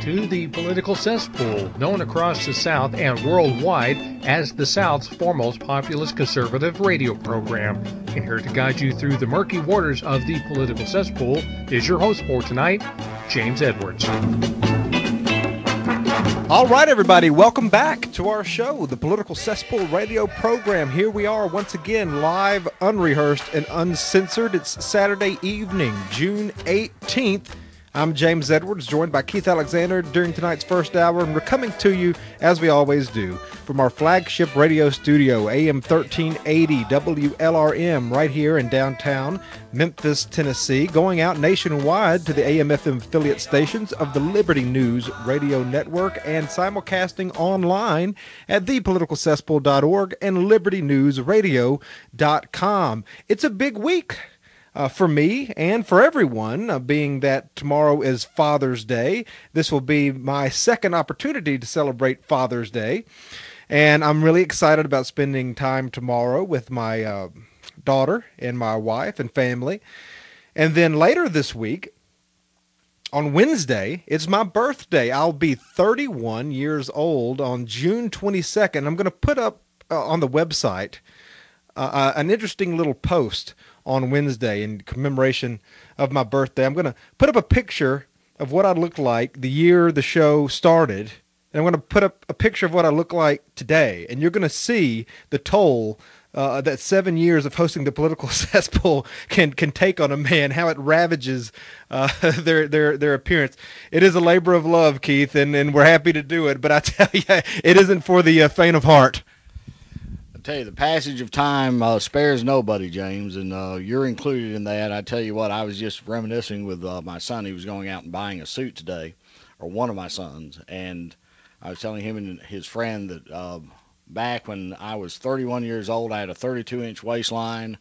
to the Political Cesspool, known across the South and worldwide as the South's foremost populist conservative radio program. And here to guide you through the murky waters of the Political Cesspool is your host for tonight, James Edwards. All right, everybody, welcome back to our show, the Political Cesspool radio program. Here we are once again, live, unrehearsed, and uncensored. It's Saturday evening, June 18th. I'm James Edwards, joined by Keith Alexander during tonight's first hour, and we're coming to you, as we always do, from our flagship radio studio, AM 1380 WLRM, right here in downtown Memphis, Tennessee, going out nationwide to the AM/FM affiliate stations of the Liberty News Radio Network and simulcasting online at thepoliticalcesspool.org and libertynewsradio.com. It's a big week for me and for everyone, being that tomorrow is Father's Day. This will be my second opportunity to celebrate Father's Day, and I'm really excited about spending time tomorrow with my daughter and my wife and family. And then later this week, on Wednesday, it's my birthday. I'll be 31 years old on June 22nd. I'm going to put up on the website an interesting little post on Wednesday in commemoration of my birthday. I'm going to put up a picture of what I looked like the year the show started, and I'm going to put up a picture of what I look like today, and you're going to see the toll that 7 years of hosting the Political Cesspool can take on a man, how it ravages their appearance. It is a labor of love, Keith, and we're happy to do it, but I tell you, it isn't for the faint of heart. Tell you, the passage of time spares nobody, James, and you're included in that. I tell you what, I was just reminiscing with my son. He was going out and buying a suit today, or one of my sons, and I was telling him and his friend that back when I was 31 years old, I had a 32-inch waistline,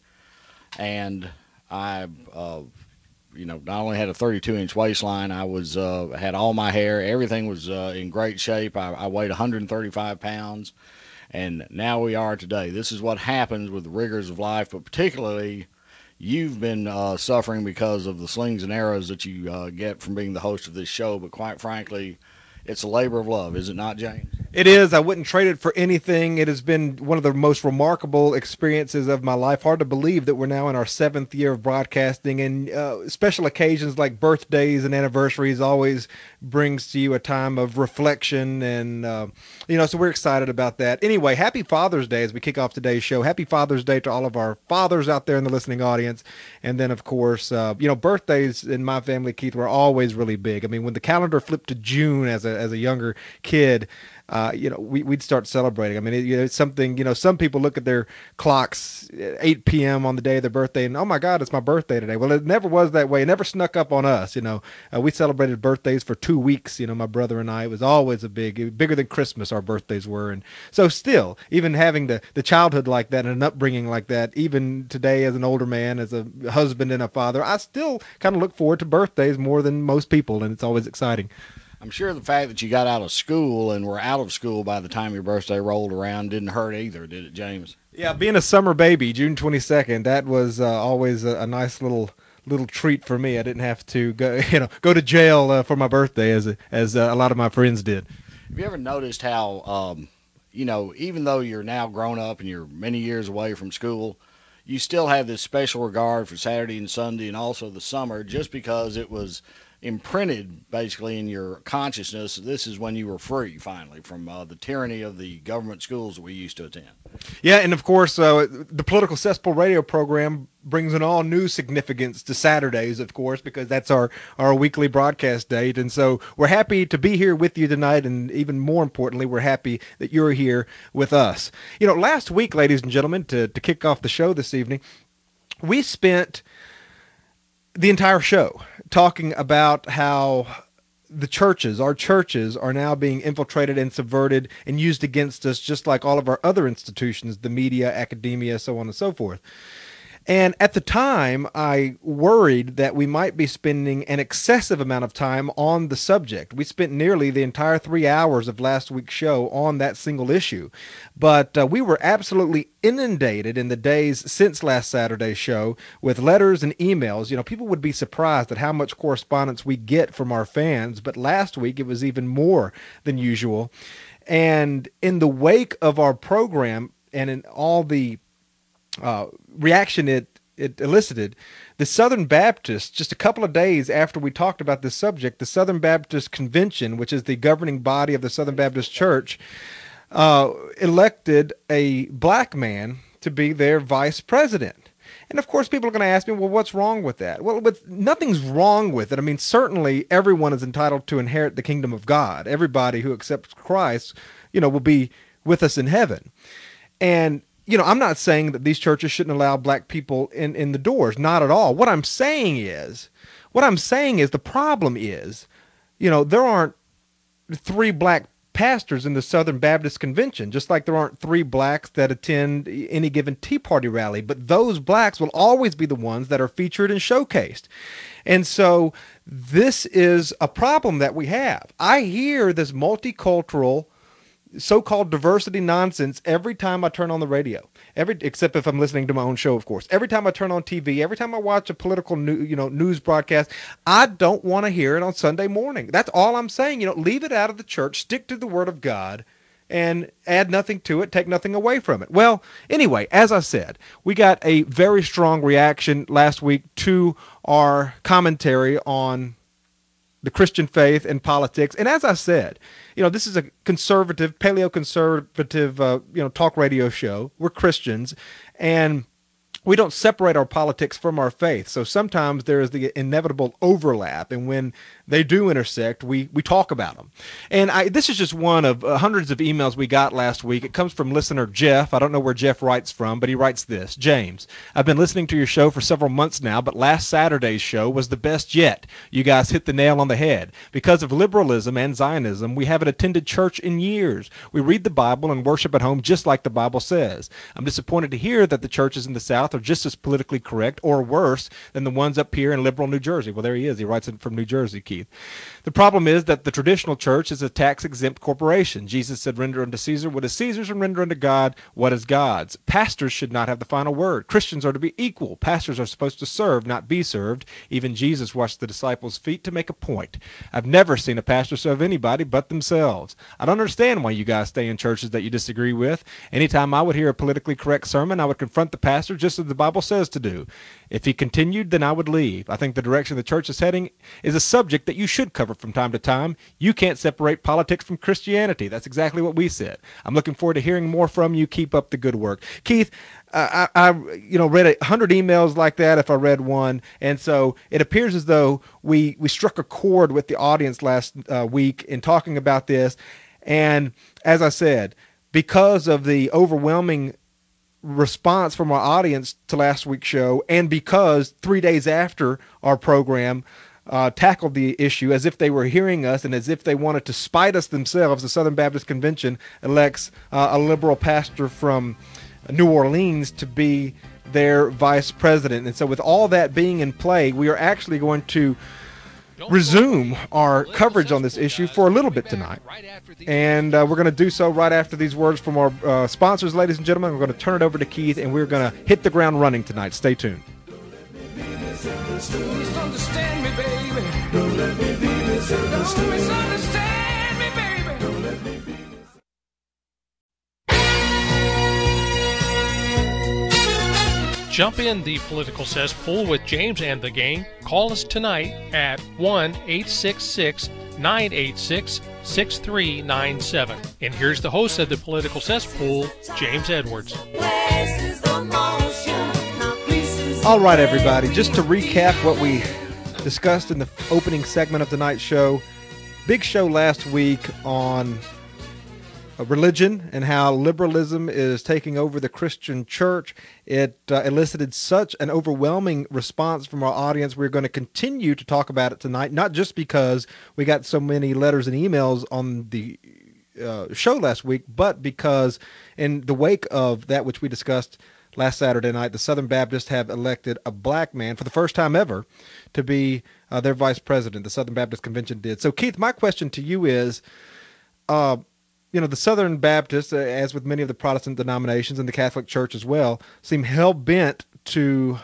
and I, not only had a 32-inch waistline, I was had all my hair. Everything was in great shape. I weighed 135 pounds. And now we are today. This is what happens with the rigors of life, but particularly you've been suffering because of the slings and arrows that you get from being the host of this show. But quite frankly, it's a labor of love, is it not, James? It is. I wouldn't trade it for anything. It has been one of the most remarkable experiences of my life. Hard to believe that we're now in our 7th year of broadcasting, and special occasions like birthdays and anniversaries always brings to you a time of reflection, and so we're excited about that. Anyway, happy Father's Day as we kick off today's show. Happy Father's Day to all of our fathers out there in the listening audience. And then, of course, birthdays in my family, Keith, were always really big. I mean, when the calendar flipped to June as a younger kid, we'd start celebrating. I mean, it's something, some people look at their clocks at 8 p.m. on the day of their birthday and, oh my God, it's my birthday today. Well, it never was that way. It never snuck up on us. We celebrated birthdays for 2 weeks, my brother and I. It was always bigger than Christmas, our birthdays were. And so still, even having the childhood like that and an upbringing like that, even today as an older man, as a husband and a father, I still kind of look forward to birthdays more than most people, and it's always exciting. I'm sure the fact that you got out of school and were out of school by the time your birthday rolled around didn't hurt either, did it, James? Yeah, being a summer baby, June 22nd, that was always a nice little treat for me. I didn't have to go to jail for my birthday as a lot of my friends did. Have you ever noticed how, even though you're now grown up and you're many years away from school, you still have this special regard for Saturday and Sunday and also the summer just because it was imprinted basically in your consciousness. This is when you were free finally from the tyranny of the government schools that we used to attend. Yeah, and of course the Political Cesspool radio program brings an all new significance to Saturdays, of course, because that's our weekly broadcast date. And so we're happy to be here with you tonight, and even more importantly, we're happy that you're here with us. Last week, ladies and gentlemen, to kick off the show this evening, we spent the entire show talking about how our churches are now being infiltrated and subverted and used against us, just like all of our other institutions, the media, academia, so on and so forth. And at the time, I worried that we might be spending an excessive amount of time on the subject. We spent nearly the entire 3 hours of last week's show on that single issue. But we were absolutely inundated in the days since last Saturday's show with letters and emails. You know, people would be surprised at how much correspondence we get from our fans, but last week it was even more than usual. And in the wake of our program and in all the reaction it elicited, the Southern Baptists, just a couple of days after we talked about this subject, the Southern Baptist Convention, which is the governing body of the Southern Baptist Church, elected a black man to be their vice president. And of course, people are going to ask me, well, what's wrong with that? Well, nothing's wrong with it. I mean, certainly everyone is entitled to inherit the kingdom of God. Everybody who accepts Christ, will be with us in heaven. And I'm not saying that these churches shouldn't allow black people in the doors. Not at all. What I'm saying is the problem is, there aren't 3 black pastors in the Southern Baptist Convention, just like there aren't 3 blacks that attend any given Tea Party rally. But those blacks will always be the ones that are featured and showcased. And so this is a problem that we have. I hear this multicultural so-called diversity nonsense every time I turn on the radio. Except if I'm listening to my own show, of course. Every time I turn on TV, every time I watch a political news broadcast, I don't want to hear it on Sunday morning. That's all I'm saying. Leave it out of the church, stick to the Word of God, and add nothing to it, take nothing away from it. Well, anyway, as I said, we got a very strong reaction last week to our commentary on the Christian faith and politics. And as I said, this is a conservative, paleo-conservative, talk radio show. We're Christians, and we don't separate our politics from our faith. So sometimes there is the inevitable overlap, and when they do intersect, we talk about them. And this is just one of hundreds of emails we got last week. It comes from listener Jeff. I don't know where Jeff writes from, but he writes this. James, I've been listening to your show for several months now, but last Saturday's show was the best yet. You guys hit the nail on the head. Because of liberalism and Zionism, we haven't attended church in years. We read the Bible and worship at home just like the Bible says. I'm disappointed to hear that the churches in the South are just as politically correct or worse than the ones up here in liberal New Jersey. Well, there he is. He writes it from New Jersey, Keith. The problem is that the traditional church is a tax-exempt corporation. Jesus said, render unto Caesar what is Caesar's and render unto God what is God's. Pastors should not have the final word. Christians are to be equal. Pastors are supposed to serve, not be served. Even Jesus washed the disciples' feet to make a point. I've never seen a pastor serve anybody but themselves. I don't understand why you guys stay in churches that you disagree with. Anytime I would hear a politically correct sermon, I would confront the pastor just as the Bible says to do. If he continued, then I would leave. I think the direction the church is heading is a subject that you should cover from time to time. You can't separate politics from Christianity. That's exactly what we said. I'm looking forward to hearing more from you. Keep up the good work. Keith, I read 100 emails like that if I read one, and so it appears as though we struck a chord with the audience last week in talking about this. And as I said, because of the overwhelming response from our audience to last week's show, and because 3 days after our program tackled the issue as if they were hearing us and as if they wanted to spite us themselves, the Southern Baptist Convention elects a liberal pastor from New Orleans to be their vice president. And so with all that being in play, we are actually going to resume our coverage on this issue for a little bit tonight. And we're going to do so right after these words from our sponsors, ladies and gentlemen. We're going to turn it over to Keith, and we're going to hit the ground running tonight. Stay tuned. Misunderstand me, baby. Don't let me be misunderstood. Don't misunderstand me, baby. Don't let me be. Jump in the political cesspool with James and the gang. Call us tonight at 1-866-986-6397. And here's the host of the political cesspool, James Edwards. All right, everybody, just to recap what we discussed in the opening segment of tonight's show, big show last week on religion and how liberalism is taking over the Christian church. It elicited such an overwhelming response from our audience. We're going to continue to talk about it tonight, not just because we got so many letters and emails on the show last week, but because in the wake of that which we discussed last Saturday night, the Southern Baptists have elected a black man for the first time ever to be their vice president. The Southern Baptist Convention did. So, Keith, my question to you is, the Southern Baptists, as with many of the Protestant denominations and the Catholic Church as well, seem hell-bent to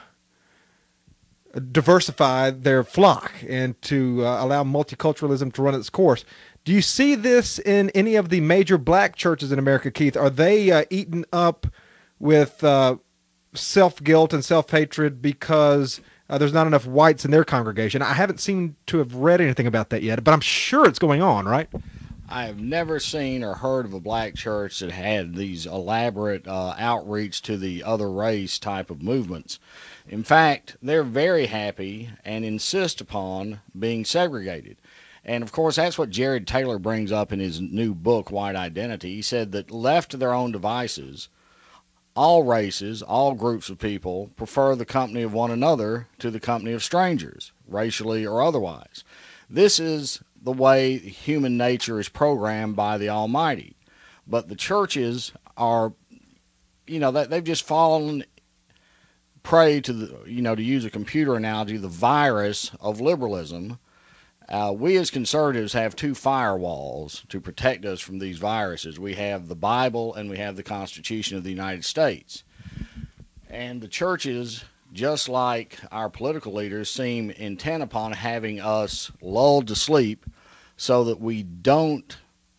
diversify their flock and to allow multiculturalism to run its course. Do you see this in any of the major black churches in America, Keith? Are they eaten up with self-guilt and self-hatred because there's not enough whites in their congregation? I haven't seemed to have read anything about that yet, but I'm sure it's going on, right? I have never seen or heard of a black church that had these elaborate outreach to the other race type of movements. In fact, they're very happy and insist upon being segregated. And, of course, that's what Jared Taylor brings up in his new book, White Identity. He said that left to their own devices, all races, all groups of people prefer the company of one another to the company of strangers, racially or otherwise. This is the way human nature is programmed by the Almighty. But the churches are, they've just fallen prey to to use a computer analogy, the virus of liberalism. We as conservatives have two firewalls to protect us from these viruses. We have the Bible and we have the Constitution of the United States. And the churches, just like our political leaders, seem intent upon having us lulled to sleep so that we don't,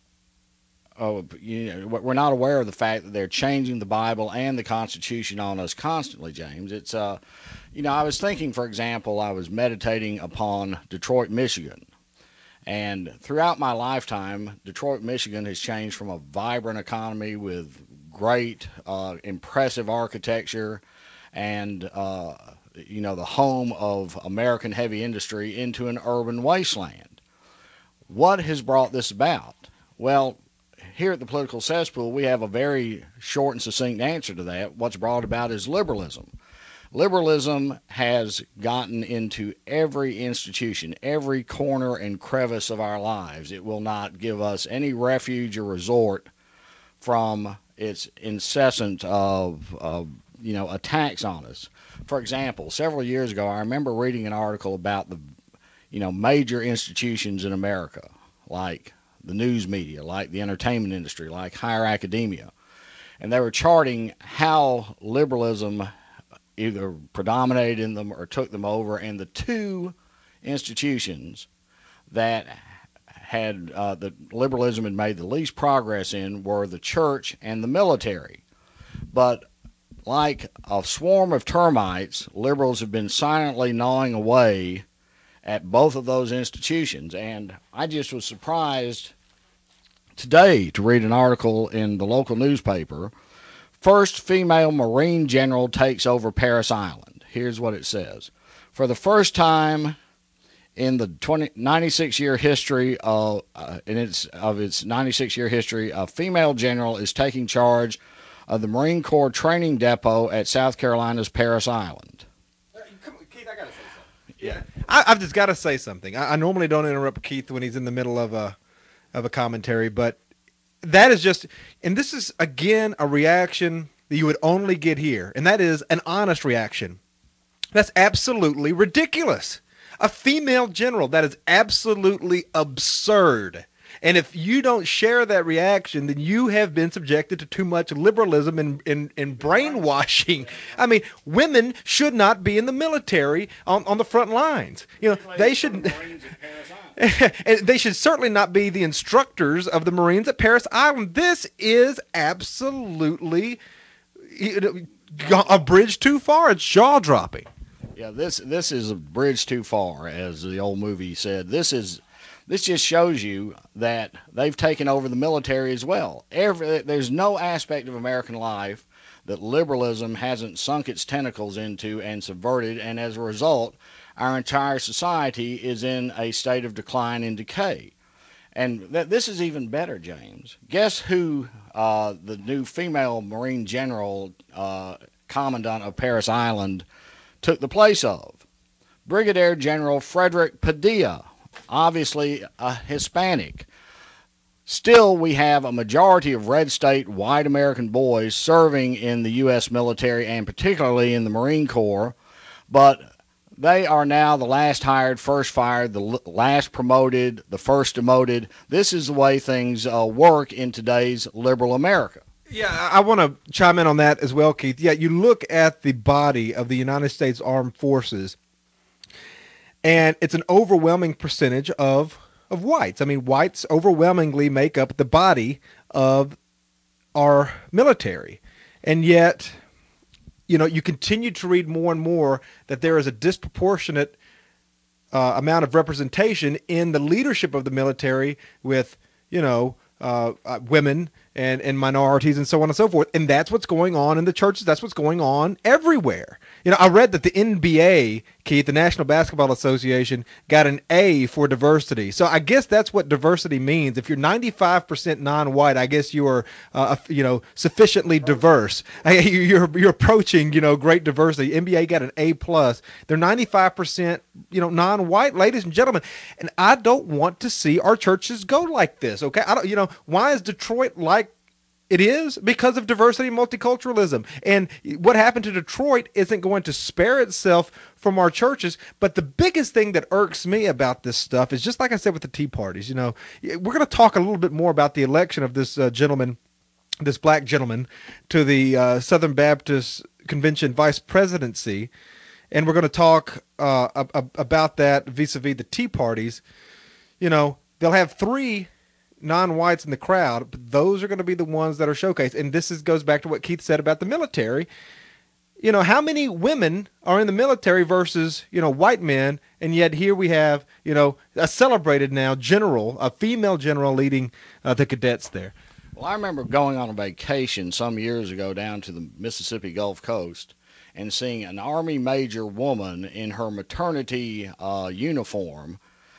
we're not aware of the fact that they're changing the Bible and the Constitution on us constantly, James. It's, I was thinking, for example, I was meditating upon Detroit, Michigan. And throughout my lifetime, Detroit, Michigan has changed from a vibrant economy with great, impressive architecture and, the home of American heavy industry into an urban wasteland. What has brought this about? Well, here at the Political Cesspool, we have a very short and succinct answer to that. What's brought about is liberalism. Liberalism has gotten into every institution, every corner and crevice of our lives. It will not give us any refuge or resort from its incessant attacks on us. For example, several years ago, I remember reading an article about the major institutions in America, like the news media, like the entertainment industry, like higher academia. And they were charting how liberalism either predominated in them or took them over. And the two institutions that had that liberalism had made the least progress in were the church and the military. But like a swarm of termites, liberals have been silently gnawing away at both of those institutions. And I just was surprised today to read an article in the local newspaper. First female Marine general takes over Parris Island. Here's what it says. For the first time in the 96-year history of its 96-year history, a female general is taking charge of the Marine Corps training depot at South Carolina's Parris Island. Keith, I gotta say something. Yeah, I've just got to say something. I normally don't interrupt Keith when he's in the middle of a commentary, but that is just, and this is again a reaction that you would only get here, and that is an honest reaction. That's absolutely ridiculous. A female general, that is absolutely absurd. And if you don't share that reaction, then you have been subjected to too much liberalism and brainwashing. I mean, women should not be in the military on the front lines. They should. And they should certainly not be the instructors of the Marines at Parris Island. This is absolutely a bridge too far. It's jaw-dropping. Yeah, this is a bridge too far, as the old movie said. This just shows you that they've taken over the military as well. There's no aspect of American life that liberalism hasn't sunk its tentacles into and subverted, and as a result, our entire society is in a state of decline and decay. And this is even better, James. Guess who the new female Marine General Commandant of Parris Island took the place of? Brigadier General Frederick Padilla, obviously a Hispanic. Still, we have a majority of red state white American boys serving in the U.S. military and particularly in the Marine Corps, but they are now the last hired, first fired, the last promoted, the first demoted. This is the way things work in today's liberal America. Yeah, I want to chime in on that as well, Keith. Yeah, you look at the body of the United States Armed Forces, and it's an overwhelming percentage of whites. I mean, whites overwhelmingly make up the body of our military. And yet, you know, you continue to read more and more that there is a disproportionate amount of representation in the leadership of the military with, you know, women and minorities and so on and so forth. And that's what's going on in the churches. That's what's going on everywhere. You know, I read that the NBA, Keith, the National Basketball Association, got an A for diversity. So I guess that's what diversity means. If you're 95% non-white, I guess you are, you know, sufficiently diverse. You're approaching, you know, great diversity. NBA got an A+. They're 95%, you know, non-white, ladies and gentlemen. And I don't want to see our churches go like this, okay? I don't, you know, why is Detroit like it is? Because of diversity and multiculturalism. And what happened to Detroit isn't going to spare itself from our churches. But the biggest thing that irks me about this stuff is, just like I said with the Tea Parties, you know, we're going to talk a little bit more about the election of this gentleman, this black gentleman, to the Southern Baptist Convention vice presidency. And we're going to talk about that vis-a-vis the Tea Parties. You know, they'll have 3 non-whites in the crowd, but those are going to be the ones that are showcased. And this goes back to what Keith said about the military. You know, how many women are in the military versus, you know, white men? And yet here we have, you know, a celebrated now general, a female general leading the cadets there. Well, I remember going on a vacation some years ago down to the Mississippi Gulf Coast and seeing an Army major woman in her maternity uniform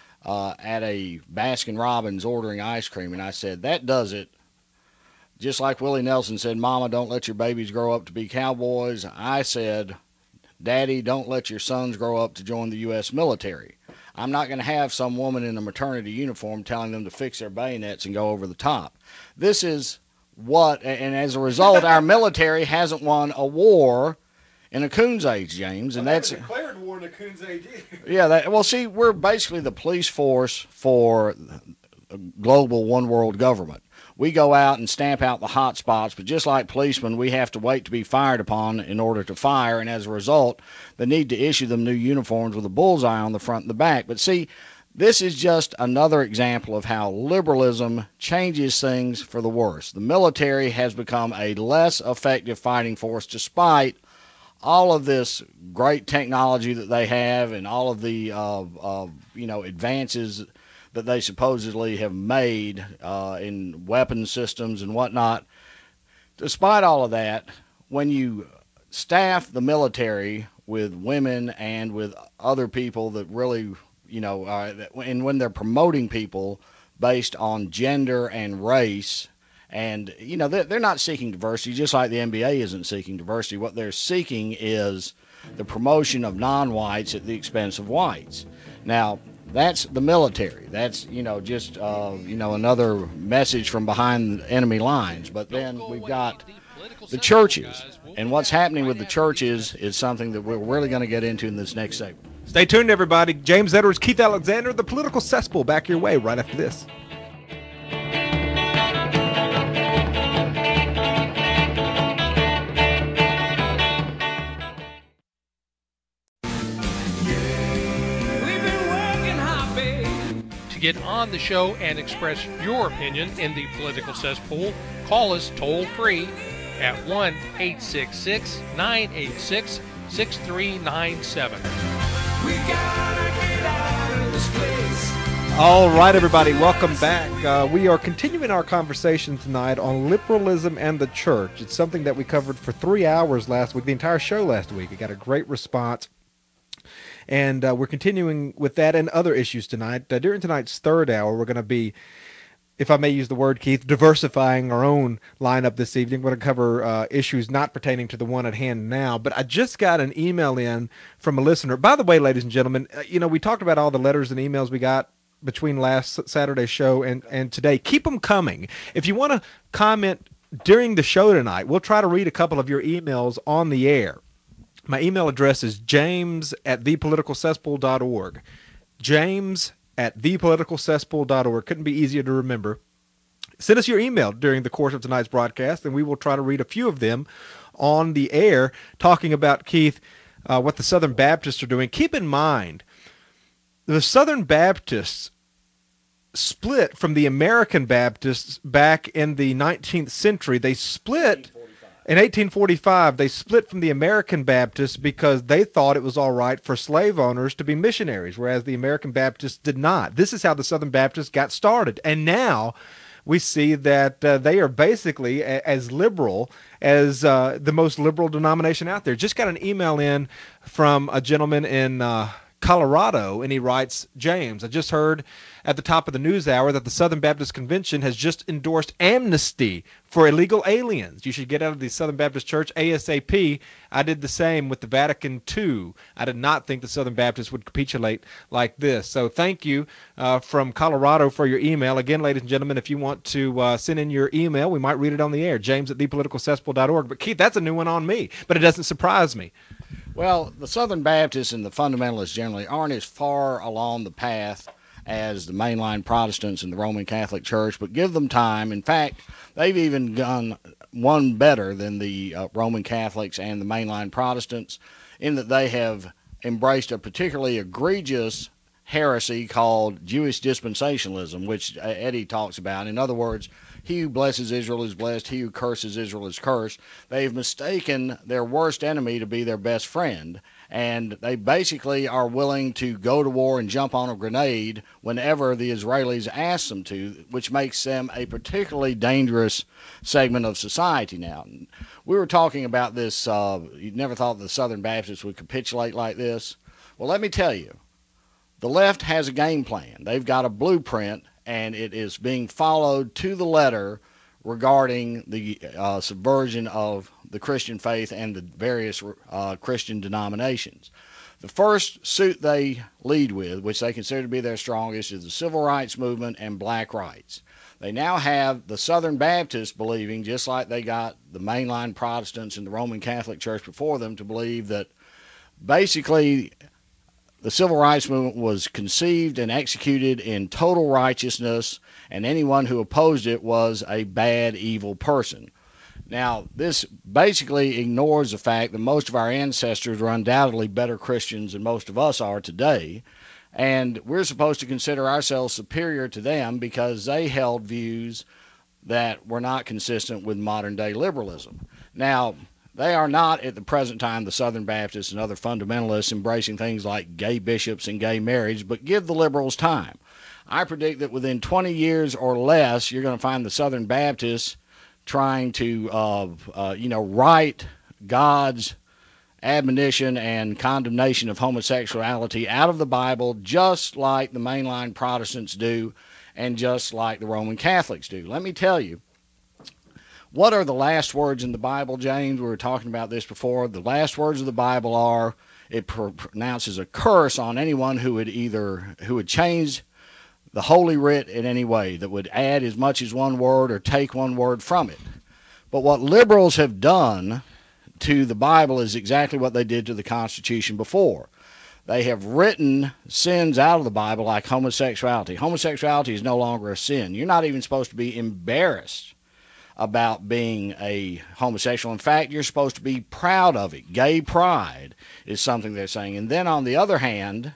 at a Baskin-Robbins ordering ice cream, and I said, that does it. Just like Willie Nelson said, Mama, don't let your babies grow up to be cowboys. I said, Daddy, don't let your sons grow up to join the U.S. military. I'm not going to have some woman in a maternity uniform telling them to fix their bayonets and go over the top. This is what, and as a result, our military hasn't won a war in a Coon's Age, James, and that's declared war in a Coon's Age. Yeah, well, see, we're basically the police force for a global one world government. We go out and stamp out the hot spots, but just like policemen, we have to wait to be fired upon in order to fire, and as a result, they need to issue them new uniforms with a bullseye on the front and the back. But see, this is just another example of how liberalism changes things for the worse. The military has become a less effective fighting force despite all of this great technology that they have and all of the you know, advances that they supposedly have made in weapon systems and whatnot. Despite all of that, when you staff the military with women and with other people that really, you know, and when they're promoting people based on gender and race, and, you know, they're not seeking diversity, just like the NBA isn't seeking diversity. What they're seeking is the promotion of non-whites at the expense of whites. Now, that's the military. That's, you know, just, you know, another message from behind enemy lines. But then we've got the churches. And what's happening with the churches is something that we're really going to get into in this next segment. Stay tuned, everybody. James Edwards, Keith Alexander, the Political Cesspool, back your way right after this. Get on the show and express your opinion in the Political Cesspool, call us toll free at 1-866-986-6397. We gotta get out of this place. All right, everybody, welcome back. We are continuing our conversation tonight on liberalism and the church. It's something that we covered for 3 hours last week, the entire show last week. It got a great response. And we're continuing with that and other issues tonight. During tonight's third hour, we're going to be, if I may use the word, Keith, diversifying our own lineup this evening. We're going to cover issues not pertaining to the one at hand now. But I just got an email in from a listener. By the way, ladies and gentlemen, you know, we talked about all the letters and emails we got between last Saturday's show and today. Keep them coming. If you want to comment during the show tonight, we'll try to read a couple of your emails on the air. My email address is james@thepoliticalcesspool.org. james@thepoliticalcesspool.org. Couldn't be easier to remember. Send us your email during the course of tonight's broadcast, and we will try to read a few of them on the air, talking about, Keith, what the Southern Baptists are doing. Keep in mind, the Southern Baptists split from the American Baptists back in the 19th century. They split in 1845. They split from the American Baptists because they thought it was all right for slave owners to be missionaries, whereas the American Baptists did not. This is how the Southern Baptists got started. And now we see that they are basically as liberal as the most liberal denomination out there. Just got an email in from a gentleman in Colorado, and he writes, James, I just heard at the top of the news hour that the Southern Baptist Convention has just endorsed amnesty for illegal aliens. You should get out of the Southern Baptist Church ASAP. I did the same with the Vatican II. I did not think the Southern Baptists would capitulate like this. So thank you from Colorado for your email. Again, ladies and gentlemen, if you want to send in your email, we might read it on the air, james@thepoliticalcesspool.org. But Keith, that's a new one on me, but it doesn't surprise me. Well, the Southern Baptists and the fundamentalists generally aren't as far along the path as the mainline Protestants and the Roman Catholic Church, but give them time. In fact, they've even done one better than the Roman Catholics and the mainline Protestants, in that they have embraced a particularly egregious heresy called Jewish dispensationalism, which Eddie talks about. In other words, he who blesses Israel is blessed, he who curses Israel is cursed. They've mistaken their worst enemy to be their best friend, and they basically are willing to go to war and jump on a grenade whenever the Israelis ask them to, which makes them a particularly dangerous segment of society now. We were talking about this, you never thought the Southern Baptists would capitulate like this. Well, let me tell you, the left has a game plan. They've got a blueprint, and it is being followed to the letter regarding the subversion of the Christian faith and the various Christian denominations. The first suit they lead with, which they consider to be their strongest, is the civil rights movement and black rights. They now have the Southern Baptists believing, just like they got the mainline Protestants and the Roman Catholic Church before them, to believe that basically the civil rights movement was conceived and executed in total righteousness, and anyone who opposed it was a bad, evil person. Now, this basically ignores the fact that most of our ancestors were undoubtedly better Christians than most of us are today, and we're supposed to consider ourselves superior to them because they held views that were not consistent with modern-day liberalism. Now, they are not, at the present time, the Southern Baptists and other fundamentalists embracing things like gay bishops and gay marriage, but give the liberals time. I predict that within 20 years or less, you're going to find the Southern Baptists trying to, write God's admonition and condemnation of homosexuality out of the Bible, just like the mainline Protestants do and just like the Roman Catholics do. Let me tell you, what are the last words in the Bible, James? We were talking about this before. The last words of the Bible are, it pronounces a curse on anyone who would change the Holy Writ in any way, that would add as much as one word or take one word from it. But what liberals have done to the Bible is exactly what they did to the Constitution before. They have written sins out of the Bible like homosexuality. Homosexuality is no longer a sin. You're not even supposed to be embarrassed about being a homosexual. In fact, you're supposed to be proud of it. Gay pride is something they're saying. And then on the other hand,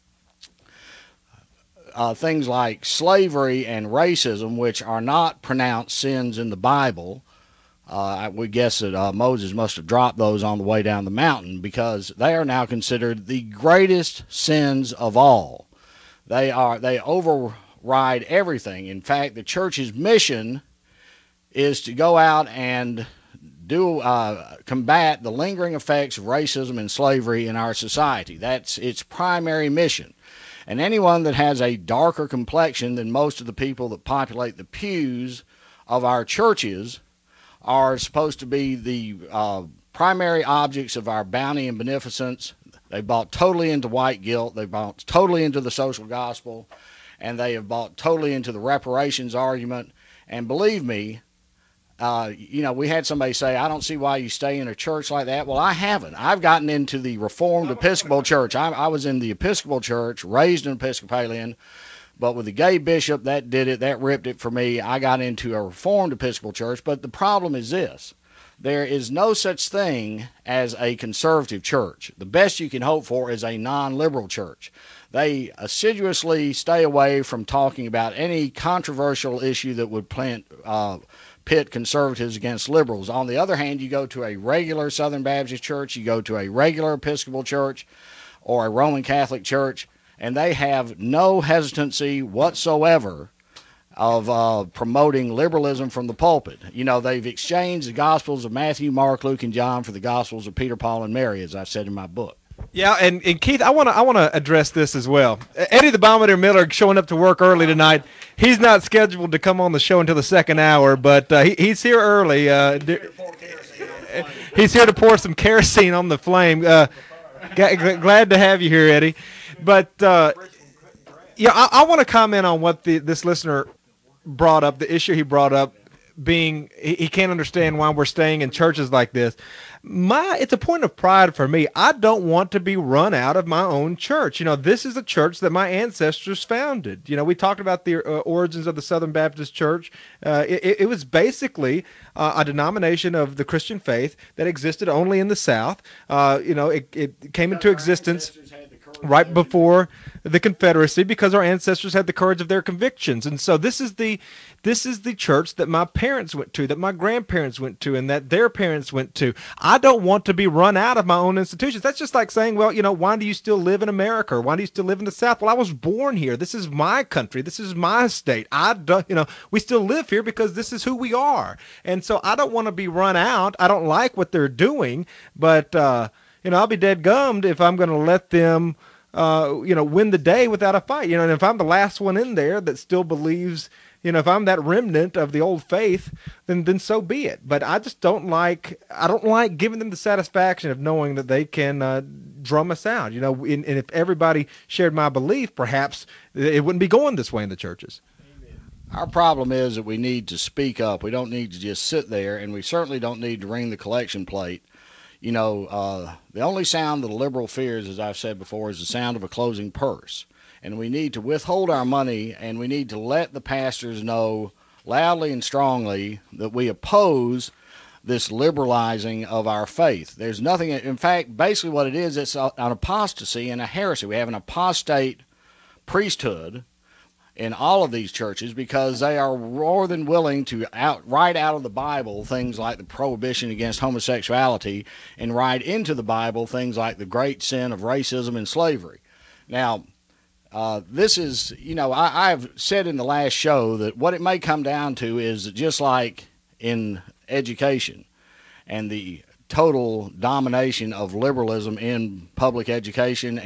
things like slavery and racism, which are not pronounced sins in the Bible, I would guess that Moses must have dropped those on the way down the mountain, because they are now considered the greatest sins of all. They override everything. In fact, the church's mission is to go out and combat the lingering effects of racism and slavery in our society. That's its primary mission. And anyone that has a darker complexion than most of the people that populate the pews of our churches are supposed to be the primary objects of our bounty and beneficence. They bought totally into white guilt. They bought totally into the social gospel. and they have bought totally into the reparations argument. And believe me, we had somebody say, I don't see why you stay in a church like that. Well, I haven't. I've gotten into the Reformed Episcopal Church. I was in the Episcopal Church, raised an Episcopalian, but with the gay bishop, that did it. That ripped it for me. I got into a Reformed Episcopal Church, but the problem is this. There is no such thing as a conservative church. The best you can hope for is a non-liberal church. They assiduously stay away from talking about any controversial issue that would pit conservatives against liberals. On the other hand, you go to a regular Southern Baptist church, you go to a regular Episcopal church or a Roman Catholic church, and they have no hesitancy whatsoever of promoting liberalism from the pulpit. They've exchanged the Gospels of Matthew, Mark, Luke, and John for the Gospels of Peter, Paul, and Mary, as I've said in my book. Yeah, and Keith, I want to address this as well. Eddie the Bombardier Miller showing up to work early tonight. He's not scheduled to come on the show until the second hour, but he's here early. He's here to pour some kerosene on the flame. Glad to have you here, Eddie. But I want to comment on what this listener brought up, the issue he brought up, being he can't understand why we're staying in churches like this. It's a point of pride for me. I don't want to be run out of my own church. This is a church that my ancestors founded. We talked about the origins of the Southern Baptist Church. It was basically a denomination of the Christian faith that existed only in the South. It came into existence right before the Confederacy because our ancestors had the courage of their convictions. And so this is the church that my parents went to, that my grandparents went to, and that their parents went to. I don't want to be run out of my own institutions. That's just like saying, well, why do you still live in America? Or why do you still live in the South? Well, I was born here. This is my country. This is my state. We still live here because this is who we are. And so I don't want to be run out. I don't like what they're doing, but I'll be dead gummed if I'm going to let them win the day without a fight. And if I'm the last one in there that still believes, if I'm that remnant of the old faith, then so be it. But I just don't like giving them the satisfaction of knowing that they can drum us out. And if everybody shared my belief, perhaps it wouldn't be going this way in the churches. Our problem is that we need to speak up. We don't need to just sit there, and we certainly don't need to ring the collection plate. The only sound that a liberal fears, as I've said before, is the sound of a closing purse. And we need to withhold our money, and we need to let the pastors know loudly and strongly that we oppose this liberalizing of our faith. There's nothing, in fact, basically what it is, it's an apostasy and a heresy. We have an apostate priesthood in all of these churches because they are more than willing to write out of the Bible things like the prohibition against homosexuality and write into the Bible things like the great sin of racism and slavery. Now, this is, I've said in the last show that what it may come down to is that just like in education and the total domination of liberalism in public education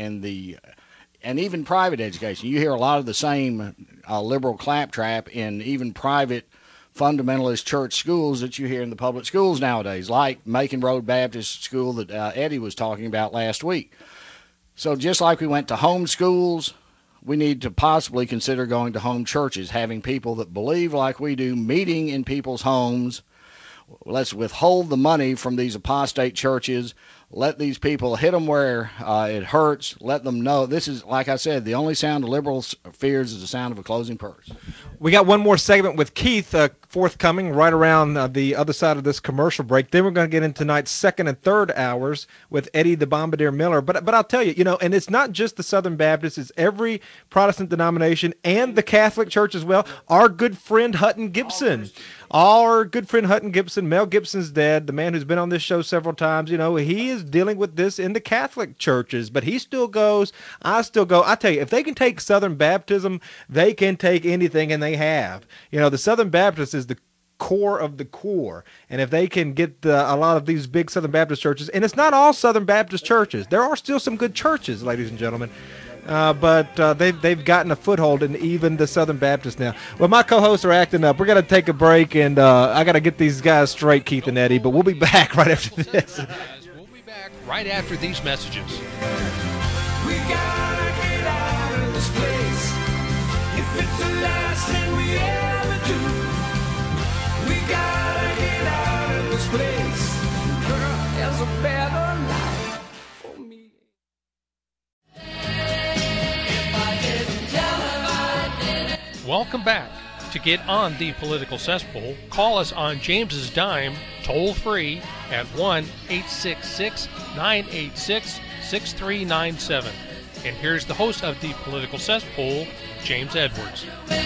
and even private education. You hear a lot of the same liberal claptrap in even private fundamentalist church schools that you hear in the public schools nowadays, like Macon Road Baptist School that Eddie was talking about last week. So just like we went to home schools, we need to possibly consider going to home churches, having people that believe like we do, meeting in people's homes. Let's withhold the money from these apostate churches. Let these people hit them where it hurts. Let them know. This is, like I said, the only sound the liberals fears is the sound of a closing purse. We got one more segment with Keith forthcoming right around the other side of this commercial break. Then we're going to get into tonight's second and third hours with Eddie the Bombardier Miller. But I'll tell you, and it's not just the Southern Baptists. It's every Protestant denomination and the Catholic Church as well. Our good friend Hutton Gibson. Our good friend Hutton Gibson, Mel Gibson's dad, the man who's been on this show several times, he is dealing with this in the Catholic churches, but he still goes, I still go. I tell you, if they can take Southern Baptism, they can take anything, and they have. The Southern Baptist is the core of the core, and if they can get a lot of these big Southern Baptist churches, and it's not all Southern Baptist churches. There are still some good churches, ladies and gentlemen. But they've gotten a foothold in even the Southern Baptists now. Well, my co-hosts are acting up. We're going to take a break, and I got to get these guys straight, Keith and Eddie, but we'll be back right after this. We'll be back right after these messages. We gotta get out of this place. If the last thing we ever do. We gotta get out of this place. Girl, there's a better life for me. Welcome back. To get on the political cesspool, call us on James's dime, toll free at 1-866-986-6397. And here's the host of the political cesspool, James Edwards.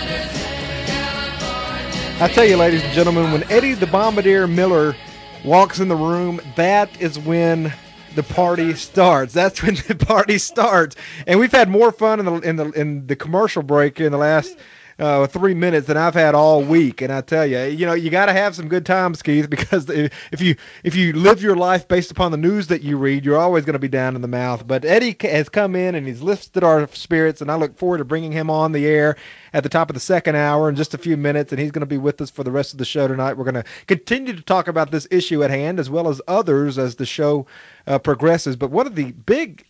I tell you, ladies and gentlemen, when Eddie the Bombardier Miller walks in the room, that is when the party starts. That's when the party starts. And we've had more fun in the commercial break in the last 3 minutes than I've had all week. And I tell you, you got to have some good times, Keith, because if you live your life based upon the news that you read, you're always going to be down in the mouth. But Eddie has come in and he's lifted our spirits, and I look forward to bringing him on the air at the top of the second hour in just a few minutes, and he's going to be with us for the rest of the show tonight. We're going to continue to talk about this issue at hand as well as others as the show progresses. But one of the big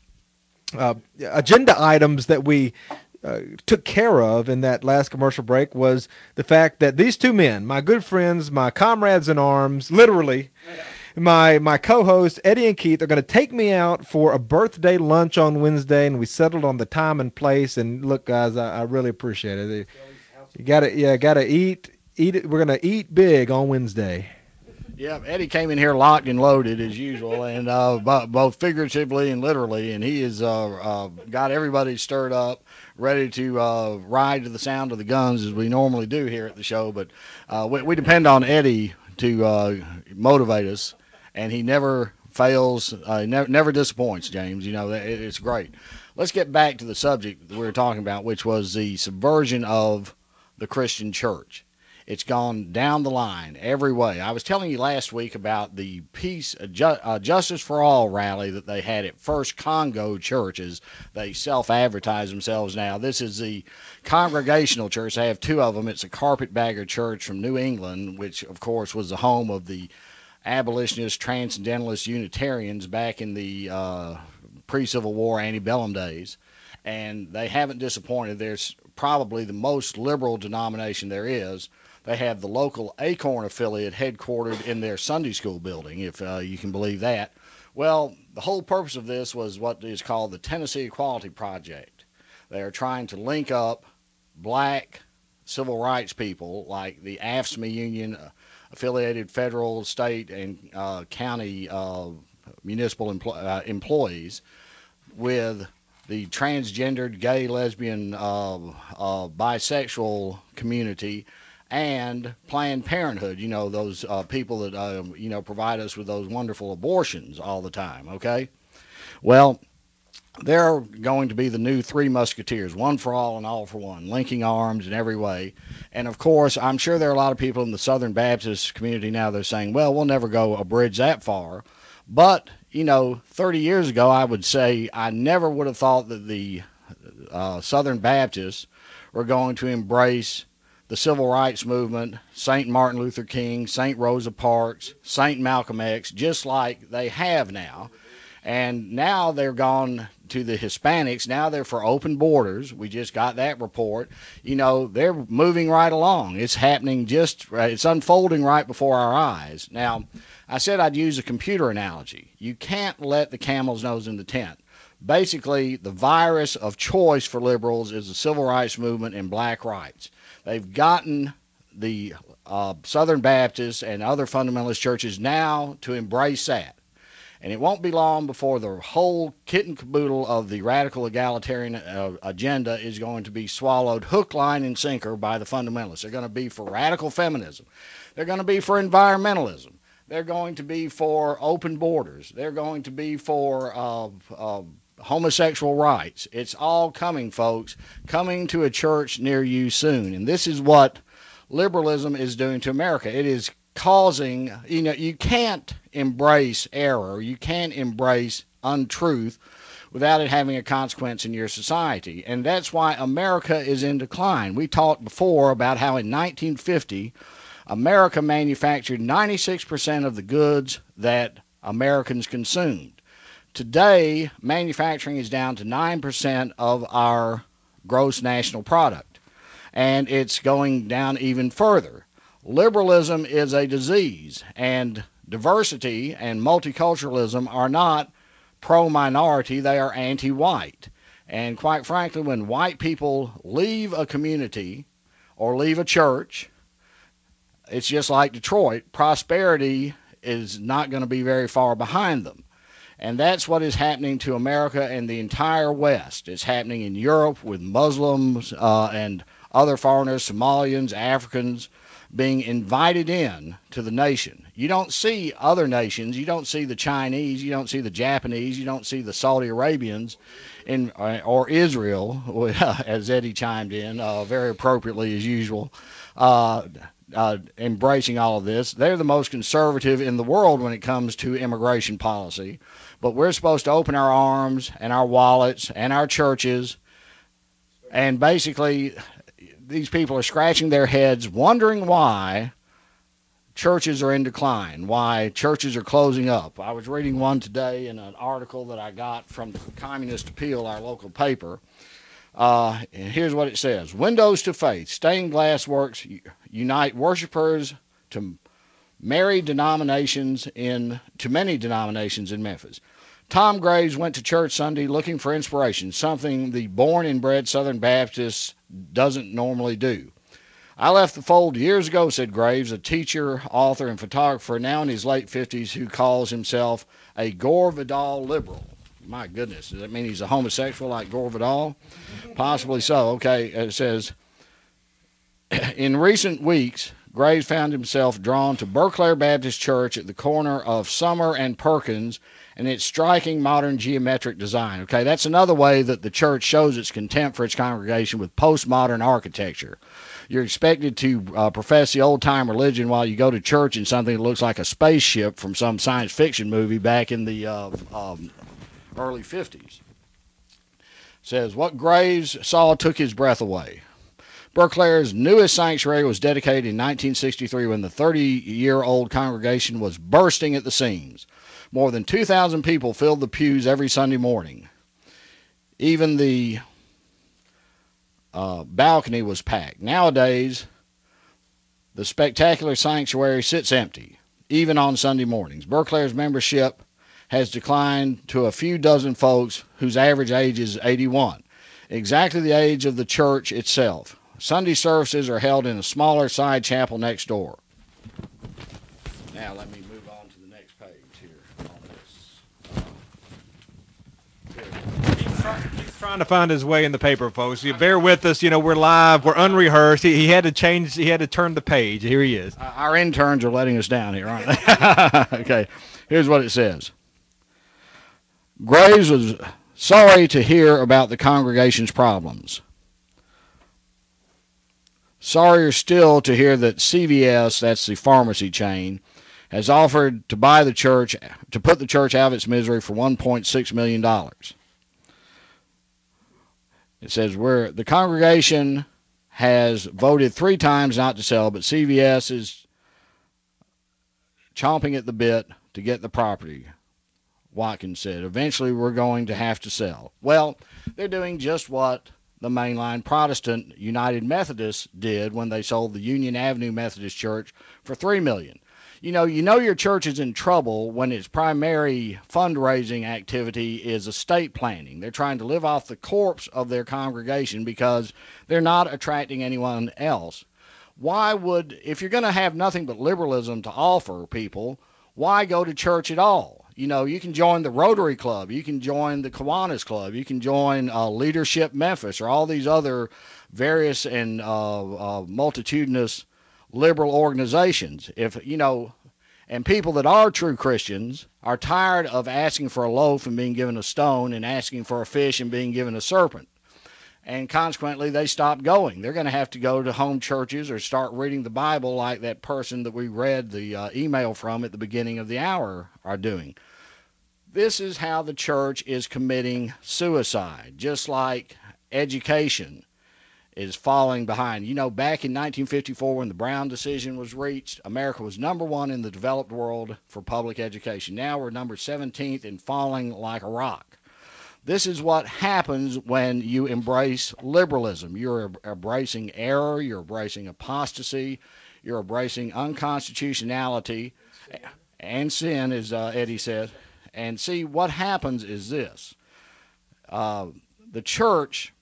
agenda items that we took care of in that last commercial break was the fact that these two men, my good friends, my comrades in arms, literally, my co-hosts, Eddie and Keith, are going to take me out for a birthday lunch on Wednesday, and we settled on the time and place. And look, guys, I really appreciate it. You got to eat it. We're going to eat big on Wednesday. Yeah, Eddie came in here locked and loaded as usual, and both figuratively and literally, and he has got everybody stirred up, ready to ride to the sound of the guns as we normally do here at the show. But we depend on Eddie to motivate us, and he never fails, never disappoints, James. It's great. Let's get back to the subject that we were talking about, which was the subversion of the Christian church. It's gone down the line every way. I was telling you last week about the Peace, Justice for All rally that they had at First Congo Churches. They self-advertise themselves now. This is the Congregational Church. They have two of them. It's a carpetbagger church from New England, which, of course, was the home of the abolitionist, transcendentalist Unitarians back in the pre-Civil War antebellum days. And they haven't disappointed. There's probably the most liberal denomination there is. They have the local Acorn affiliate headquartered in their Sunday school building, if you can believe that. Well, the whole purpose of this was what is called the Tennessee Equality Project. They are trying to link up black civil rights people like the AFSCME union, affiliated federal, state, and county municipal employees with the transgendered, gay, lesbian, bisexual community, and Planned Parenthood, those people that, provide us with those wonderful abortions all the time, okay? Well, they're going to be the new Three Musketeers, one for all and all for one, linking arms in every way. And, of course, I'm sure there are a lot of people in the Southern Baptist community now that are saying, well, we'll never go a bridge that far. But, 30 years ago, I would say I never would have thought that the Southern Baptists were going to embrace the civil rights movement, St. Martin Luther King, St. Rosa Parks, St. Malcolm X, just like they have now. And now they're gone to the Hispanics. Now they're for open borders. We just got that report. They're moving right along. It's happening it's unfolding right before our eyes. Now, I said I'd use a computer analogy. You can't let the camel's nose in the tent. Basically, the virus of choice for liberals is the civil rights movement and black rights. They've gotten the Southern Baptists and other fundamentalist churches now to embrace that. And it won't be long before the whole kit and caboodle of the radical egalitarian agenda is going to be swallowed hook, line, and sinker by the fundamentalists. They're going to be for radical feminism. They're going to be for environmentalism. They're going to be for open borders. They're going to be for homosexual rights. It's all coming, folks, coming to a church near you soon. And this is what liberalism is doing to America. It is causing, you can't embrace error. You can't embrace untruth without it having a consequence in your society. And that's why America is in decline. We talked before about how in 1950, America manufactured 96% of the goods that Americans consumed. Today, manufacturing is down to 9% of our gross national product. and it's going down even further. Liberalism is a disease, and diversity and multiculturalism are not pro-minority, they are anti-white. And quite frankly, when white people leave a community or leave a church, it's just like Detroit. Prosperity is not going to be very far behind them. And that's what is happening to America and the entire West. It's happening in Europe with Muslims and other foreigners, Somalians, Africans, being invited in to the nation. You don't see other nations. You don't see the Chinese. You don't see the Japanese. You don't see the Saudi Arabians or Israel, as Eddie chimed in very appropriately as usual, embracing all of this. They're the most conservative in the world when it comes to immigration policy. But we're supposed to open our arms and our wallets and our churches, and basically these people are scratching their heads wondering why churches are in decline, why churches are closing up. I was reading one today in an article that I got from the Communist Appeal, our local paper. And here's what it says. Windows to Faith. Stained Glass Works unite worshipers to many denominations in Memphis. Tom Graves went to church Sunday looking for inspiration, something the born and bred Southern Baptist doesn't normally do. I left the fold years ago, said Graves, a teacher, author, and photographer now in his late 50s who calls himself a Gore Vidal liberal. My goodness, does that mean he's a homosexual like Gore Vidal? Possibly so. Okay, it says, in recent weeks, Graves found himself drawn to Berkeley Baptist Church at the corner of Summer and Perkins and its striking modern geometric design. Okay, that's another way that the church shows its contempt for its congregation with postmodern architecture. You're expected to profess the old-time religion while you go to church in something that looks like a spaceship from some science fiction movie back in the early 50s. Says, what Graves saw took his breath away. Berkeley's newest sanctuary was dedicated in 1963 when the 30-year-old congregation was bursting at the seams. More than 2,000 people filled the pews every Sunday morning. Even the balcony was packed. Nowadays, the spectacular sanctuary sits empty, even on Sunday mornings. Berkeley's membership has declined to a few dozen folks whose average age is 81, exactly the age of the church itself. Sunday services are held in a smaller side chapel next door. Now let me move on to the next page here on this. He's trying to find his way in the paper, folks. You bear with us. You know, we're live. We're unrehearsed. He had to change. He had to turn the page. Here he is. Our interns are letting us down here, aren't they? Okay, here's what it says. Graves was sorry to hear about the congregation's problems. Sorrier still to hear that CVS, that's the pharmacy chain, has offered to buy the church, to put the church out of its misery for $1.6 million. It says, where the congregation has voted 3 times not to sell, but CVS is chomping at the bit to get the property, Watkins said. Eventually we're going to have to sell. Well, they're doing just what the mainline Protestant United Methodists did when they sold the Union Avenue Methodist Church for $3 million. You know your church is in trouble when its primary fundraising activity is estate planning. They're trying to live off the corpse of their congregation because they're not attracting anyone else. Why would, if you're going to have nothing but liberalism to offer people, why go to church at all? You know, you can join the Rotary Club, you can join the Kiwanis Club, you can join Leadership Memphis, or all these other various and multitudinous liberal organizations. If you know, and people that are true Christians are tired of asking for a loaf and being given a stone, and asking for a fish and being given a serpent. And consequently, they stop going. They're going to have to go to home churches or start reading the Bible like that person that we read the email from at the beginning of the hour are doing. This is how the church is committing suicide, just like education is falling behind. You know, back in 1954 when the Brown decision was reached, America was #1 in the developed world for public education. Now we're number 17th and falling like a rock. This is what happens when you embrace liberalism. You're embracing error, you're embracing apostasy, you're embracing unconstitutionality and sin, as Eddie said. And see, what happens is this. The church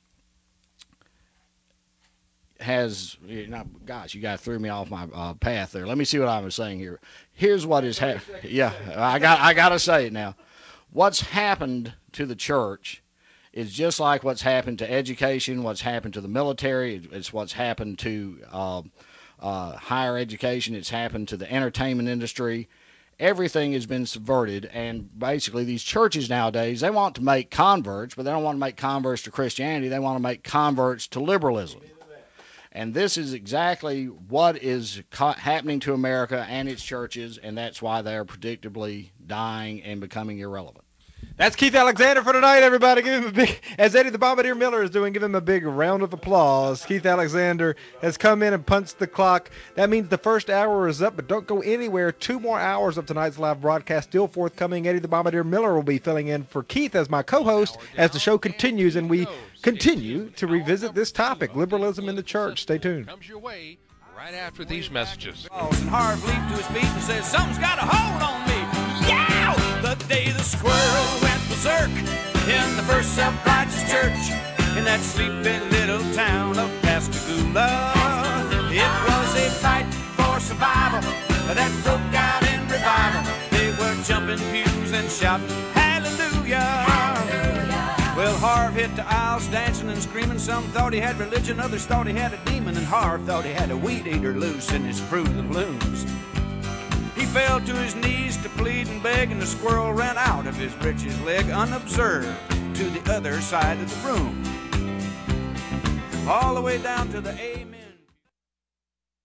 has, gosh, you guys threw me off my path there. Let me see what I was saying here. Here's what is happening. Yeah, I got to say it now. What's happened to the church is just like what's happened to education, what's happened to the military, it's what's happened to higher education, it's happened to the entertainment industry. Everything has been subverted, and basically these churches nowadays, they want to make converts, but they don't want to make converts to Christianity, they want to make converts to liberalism. And this is exactly what is happening to America and its churches, and that's why they are predictably dying and becoming irrelevant. That's Keith Alexander for tonight, everybody. Give him a big, as Eddie the Bombardier Miller is doing, give him a big round of applause. Keith Alexander has come in and punched the clock. That means the first hour is up, but don't go anywhere. 2 more hours of tonight's live broadcast still forthcoming. Eddie the Bombardier Miller will be filling in for Keith as my co-host as the show continues, and we continue to revisit this topic, liberalism in the church. Stay tuned. Comes your way right after these messages. And Harv leaped to his feet and said, "Something's got a hold on me." Yeah! The day the squirrel went berserk in the first self-righteous church in that sleepy little town of Pascagoula. It was a fight for survival that broke out in revival. They were jumping pews and shouting hallelujah. Well, Harv hit the aisles dancing and screaming. Some thought he had religion, others thought he had a demon, and Harv thought he had a weed eater loose in his Fruit of the Looms. He fell to his knees to plead and beg, and the squirrel ran out of his breeches leg unobserved to the other side of the room, all the way down to the amen.